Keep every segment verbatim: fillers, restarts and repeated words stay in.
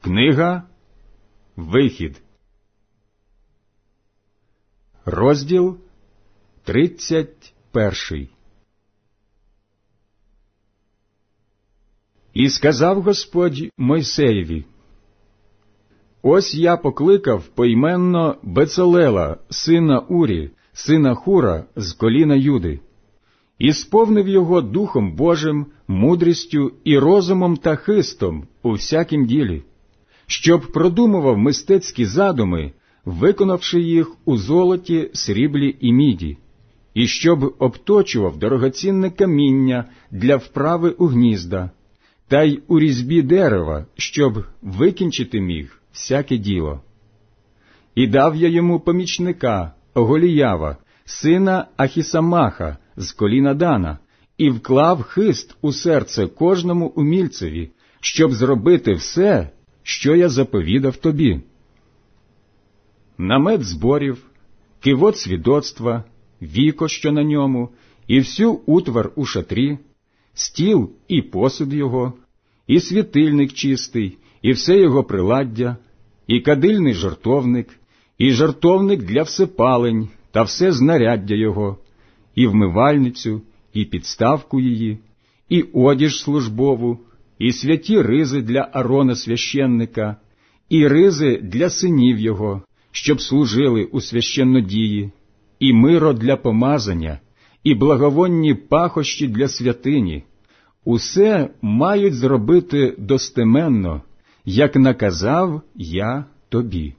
Книга Вихід, розділ тридцять перший. І сказав Господь Мойсеєві: «Ось я покликав поіменно Бецалела, сина Урі, сина Хура, з коліна Юди, і сповнив його Духом Божим, мудрістю і розумом та хистом у всякім ділі, щоб продумував мистецькі задуми, виконавши їх у золоті, сріблі і міді, і щоб обточував дорогоцінне каміння для вправи у гнізда, та й у різьбі дерева, щоб викінчити міг всяке діло. І дав я йому помічника Оголіява, сина Ахісамаха, з коліна Дана, і вклав хист у серце кожному умільцеві, щоб зробити все, що я заповідав тобі: намет зборів, кивот свідоцтва, віко, що на ньому, і всю утвар у шатрі, стіл і посуд його, і світильник чистий, і все його приладдя, і кадильний жертовник, і жертовник для всепалень, та все знаряддя його, і вмивальницю, і підставку її, і одіж службову, і святі ризи для Арона священника, і ризи для синів його, щоб служили у священнодії, і миро для помазання, і благовонні пахощі для святині. Усе мають зробити достеменно, як наказав я тобі».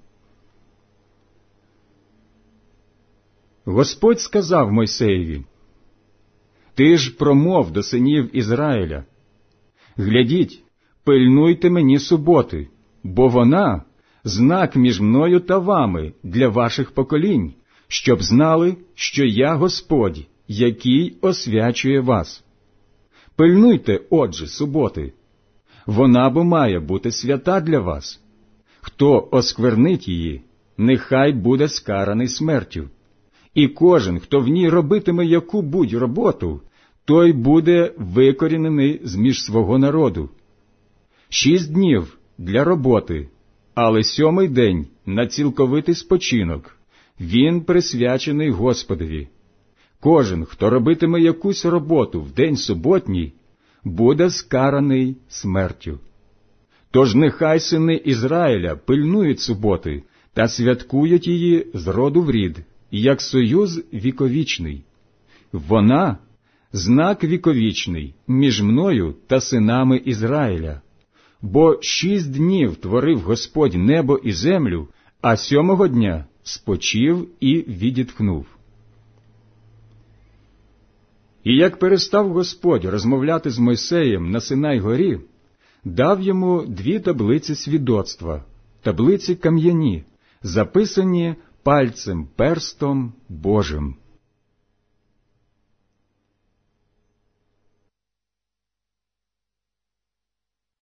Господь сказав Мойсеєві: «Ти ж промов до синів Ізраїля: глядіть, пильнуйте мені суботи, бо вона – знак між мною та вами для ваших поколінь, щоб знали, що я Господь, який освячує вас. Пильнуйте, отже, суботи. Вона бо має бути свята для вас. Хто осквернить її, нехай буде скараний смертю. І кожен, хто в ній робитиме яку-будь роботу, той буде викорінений з-між свого народу. Шість днів для роботи, але сьомий день на цілковитий спочинок. Він присвячений Господові. Кожен, хто робитиме якусь роботу в день суботній, буде скараний смертю. Тож нехай сини Ізраїля пильнують суботи та святкують її з роду в рід, як союз віковічний. Вона – знак віковічний між мною та синами Ізраїля. Бо шість днів творив Господь небо і землю, а сьомого дня спочив і відітхнув». І як перестав Господь розмовляти з Мойсеєм на Синай-горі, дав йому дві таблиці свідоцтва, таблиці кам'яні, записані пальцем перстом Божим.